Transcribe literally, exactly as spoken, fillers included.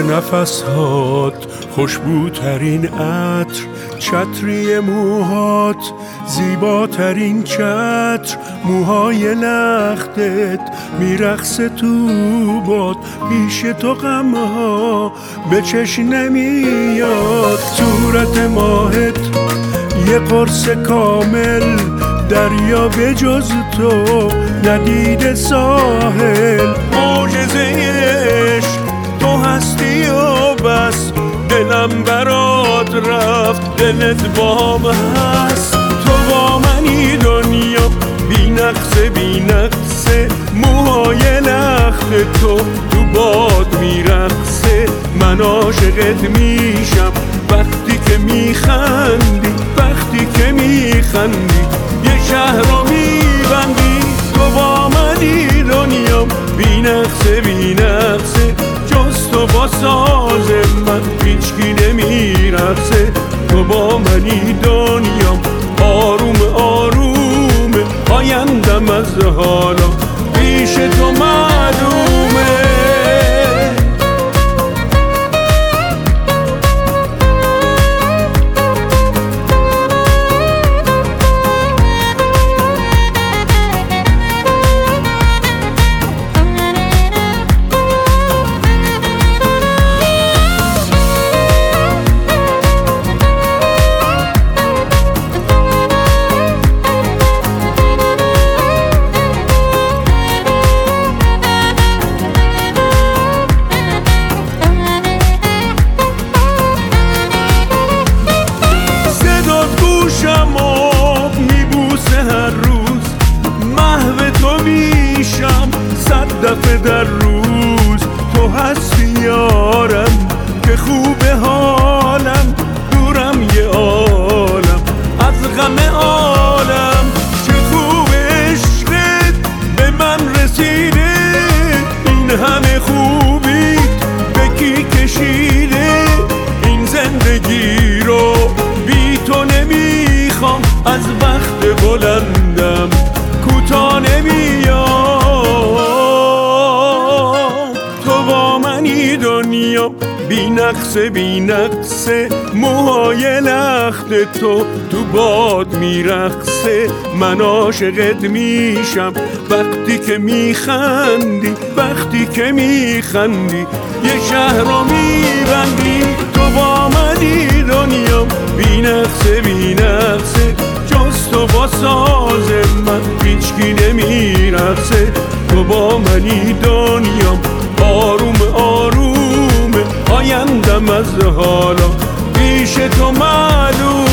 نفسهات خوشبوترین عطر، چتری موهات زیباترین چتر، موهای لختت میرقصه تو باد، پیش تو غمها به چشم نمیاد. صورت ماهت یه قرص کامل، دریا به جز تو ندیده ساحل. معجزه عشق تو هستی و بس، دلم برات رفت دلت بام هست. تو با منی دنیا بی نقصه بی نقصه، موهای لخت تو تو باد میرقصه. من عاشقت میشم وقتی که میخندی، وقتی که میخندی یه شهر رو میبندی. تو با منی دنیا بی نقصه بی نقصه، جز تو با ساز من هیچکی نمیرقصه. تو با منی دنیا آروم آروم، آیندم از حالا پیش تو معلومه. دفعه در روز تو هستی یارم، که خوبه حالم دورم یه عالم از غم عالم. چه خوب عشقت به من رسیده، این همه خوبیت به کی کشیده. این زندگی رو بی تو نمیخوام، از وقت بلندم کوتاه نمیام. دنیا بی نقصه بی نقصه، موهای لخت تو تو باد میرقصه. من عاشقت میشم وقتی که میخندی، وقتی که میخندی یه شهر رو میبندی. تو با منی دنیا بی نقصه بی نقصه، جز تو با ساز من هیچکی نمیرقصه. تو با منی دنیا آروم آروم، آیندم از حالا پیش تو معلوم.